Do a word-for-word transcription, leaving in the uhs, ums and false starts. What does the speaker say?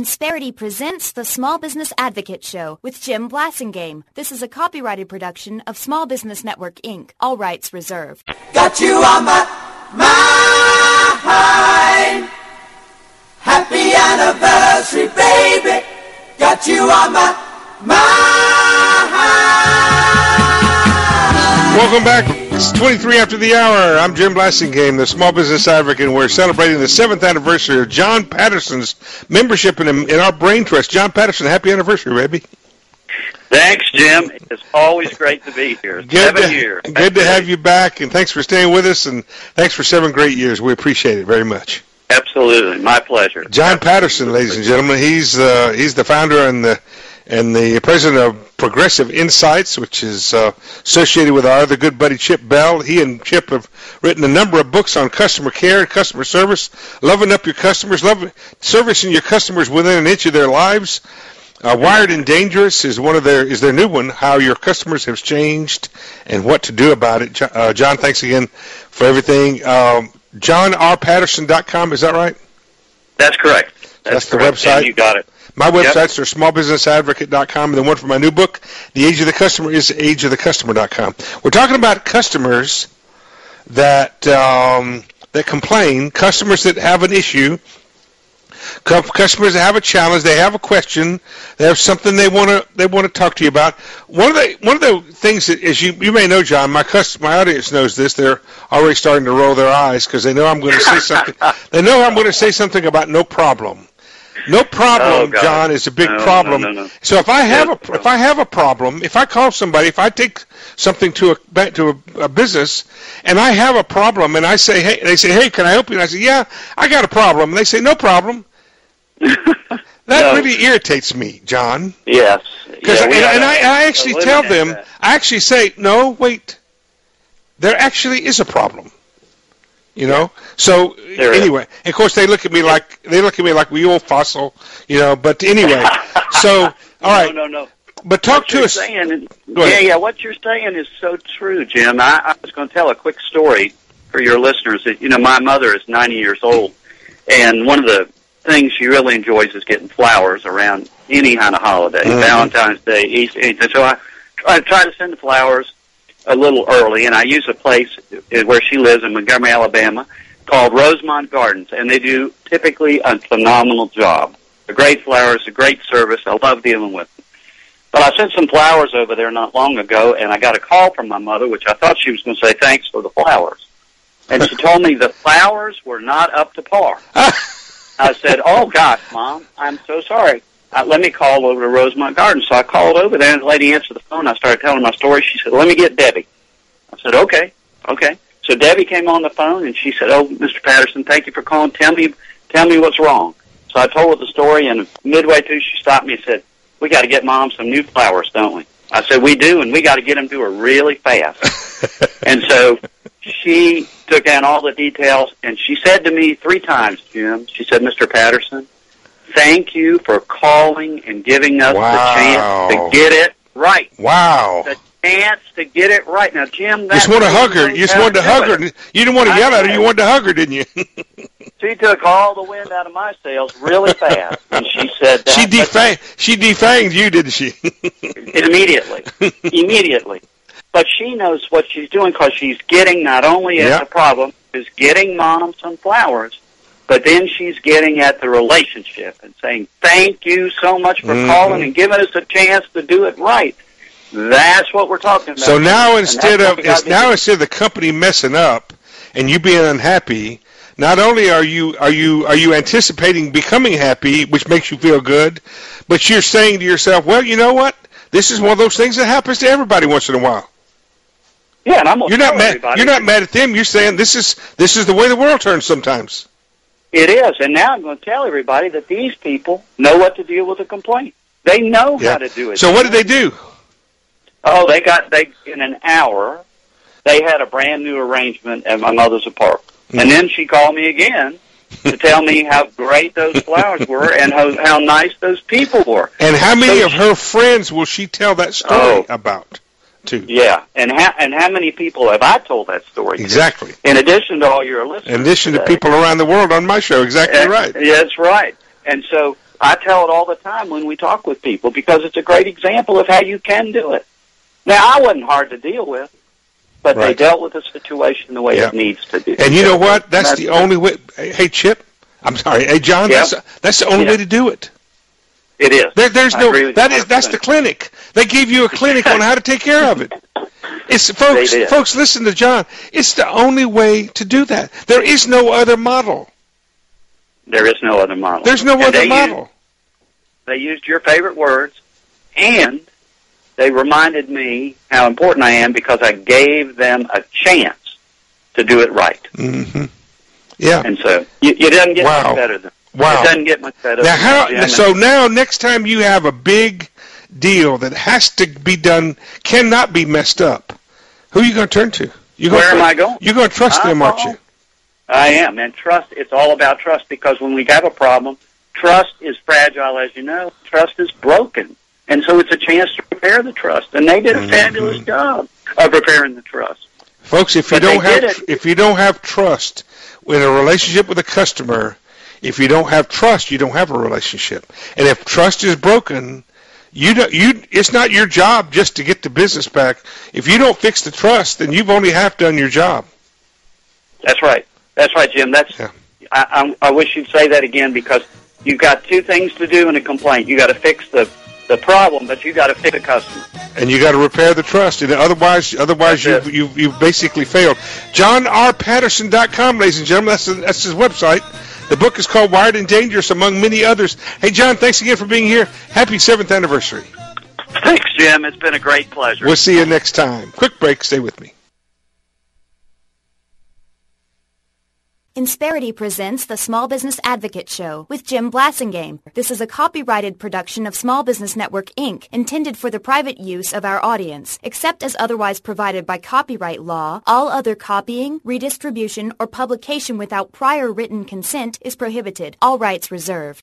Insperity presents the Small Business Advocate Show with Jim Blasingame. This is a copyrighted production of Small Business Network, Incorporated. All rights reserved. Got you on my mind. Happy anniversary, baby. Got you on my mind. Welcome back. It's twenty-three after the hour. I'm Jim Blasingame, the Small Business Advocate, and we're celebrating the seventh anniversary of John Patterson's membership in, in our Brain Trust. John Patterson, happy anniversary, baby. Thanks, Jim. It's always great to be here. Good seven to, years. Good That's to great. have you back, and thanks for staying with us, and thanks for seven great years. We appreciate it very much. Absolutely. My pleasure. John Patterson, ladies and gentlemen, he's uh, he's the founder and the and the president of Progressive Insights, which is uh, associated with our other good buddy Chip Bell. He and Chip have written a number of books on customer care and customer service, loving up your customers, loving, servicing your customers within an inch of their lives. Uh, Wired and Dangerous is one of their is their new one. How your customers have changed and what to do about it. Uh, John, thanks again for everything. Um, John R Patterson dot com, is that right? That's correct. That's That's, the correct. website? And you got it. My websites are small business advocate dot com, and the one for my new book, The Age of the Customer, is age of the customer dot com. We're talking about customers that um, that complain, customers that have an issue, customers that have a challenge, they have a question, they have something they want to they want to talk to you about. One of the one of the things that, as you you may know, John, my cust- my audience knows this. They're already starting to roll their eyes because they know I'm going to say something. They know I'm going to say something about no problem. No problem, oh, John, is a big no, problem. No, no, no. So if I have Yeah, a if I have a problem, if I call somebody, if I take something to a back to a, a business, and I have a problem, and I say, hey, they say, hey, can I help you? And I say, yeah, I got a problem. And they say, no problem. That No. really irritates me, John. Yes. Because Yeah, and, we and gotta I, I actually tell eliminate them, that. I actually say, no, wait, there actually is a problem. You know, so There anyway, and of course they look at me like they look at me like we old fossil, you know. But anyway, so all right, No, no, no. but talk what to you're us. Saying, Go yeah, ahead. yeah. What you're saying is so true, Jim. I, I was going to tell a quick story for your listeners. That, you know, my mother is ninety years old, and one of the things she really enjoys is getting flowers around any kind of holiday, Mhm. Valentine's Day, Easter, anything. So I, I try to send the flowers a little early, and I use a place where she lives in Montgomery, Alabama, called Rosemont Gardens, and they do typically a phenomenal job. They're great flowers, a great service. I love dealing with them. But I sent some flowers over there not long ago, and I got a call from my mother, which I thought she was going to say thanks for the flowers. And she told me the flowers were not up to par. I said, oh, gosh, Mom, I'm so sorry. Uh, let me call over to Rosemont Gardens. So I called over there, and the lady answered the phone. I started telling my story. She said, let me get Debbie. I said, okay, okay. So Debbie came on the phone, and she said, oh, Mister Patterson, thank you for calling. Tell me tell me what's wrong. So I told her the story, and midway through she stopped me and said, we got to get Mom some new flowers, don't we? I said, we do, and we got to get them to her really fast. And so she took down all the details, and she said to me three times, Jim, she said, Mister Patterson, thank you for calling and giving us Wow. the chance to get it right. Wow! The chance to get it right. Now, Jim, You that's just want to hug her. You just wanted to hug her. You didn't want to yell at her. You wanted to hug her, didn't you? She took all the wind out of my sails really fast, and she said that. she defanged. She defanged you, didn't she? Immediately. Immediately. But she knows what she's doing because she's getting not only at Yeah. the problem, she's getting Mom some flowers, but then she's getting at the relationship and saying, thank you so much for Mhm. calling and giving us a chance to do it right. That's what we're talking about. So now And instead that's what of we gotta it's be now doing. instead of the company messing up and you being unhappy, not only are you are you are you anticipating becoming happy, which makes you feel good, but you're saying to yourself, well, you know what? This is one of those things that happens to everybody once in a while. Yeah, and I'm gonna You're not tell mad. everybody. You're not mad at them. You're saying this is this is the way the world turns sometimes. It is, and now I'm going to tell everybody that these people know what to deal with a complaint. They know Yeah. how to do it. So what did they do? Oh, they got they in an hour. They had a brand new arrangement at my mother's apartment, Mm. and then she called me again to tell me how great those flowers were and how how nice those people were. And how many So of her friends will she tell that story Oh. about? To Yeah, and how and how many people have I told that story to? exactly. In addition to all your listeners. In addition to today. people around the world on my show, exactly Uh, right. Yeah, that's right. And so I tell it all the time when we talk with people because it's a great example of how you can do it. Now, I wasn't hard to deal with, but Right. they dealt with the situation the way Yeah. it needs to be. And you know what? That's, That's the only way. Hey, Chip. I'm sorry. Hey, John. Yeah. That's that's the only Yeah. way to do it. It is. There, there's I no. agree with That you is that's the one hundred percent. clinic. They gave you a clinic on how to take care of it. It's folks. They did. Folks, listen to John. It's the only way to do that. There is no other model. There is no other model. There's no And other they model. Used, they used your favorite words, and they reminded me how important I am because I gave them a chance to do it right. Mm-hmm. Yeah. And so you, you doesn't get Wow. much better than Wow. It doesn't get much better. Now, than how? that, Jim. So now, next time you have a big deal that has to be done, cannot be messed up. Who are you going to turn to? You Where gonna, am I going? You're going to trust I'm them, aren't going. you? I am, and trust. It's all about trust because when we have a problem, trust is fragile, as you know. Trust is broken, and so it's a chance to repair the trust. And they did a Mhm. fabulous job of repairing the trust. Folks, if you But they don't have did it. if you don't have trust in a relationship with a customer, if you don't have trust, you don't have a relationship. And if trust is broken, you don't, you it's not your job just to get the business back. If you don't fix the trust, then you've only half done your job. That's right. That's right, Jim. That's. Yeah. I, I, I wish you'd say that again because you've got two things to do in a complaint. You got to fix the the problem, but you got to fix the customer. And you got to repair the trust, and otherwise, otherwise That's you've, you've you've basically failed. John R Patterson dot com, ladies and gentlemen, that's that's his website. The book is called Wired and Dangerous, among many others. Hey, John, thanks again for being here. Happy seventh anniversary. Thanks, Jim. It's been a great pleasure. We'll see you next time. Quick break. Stay with me. Insperity presents the Small Business Advocate Show with Jim Blasingame. This is a copyrighted production of Small Business Network, Incorporated, intended for the private use of our audience. Except as otherwise provided by copyright law, all other copying, redistribution, or publication without prior written consent is prohibited. All rights reserved.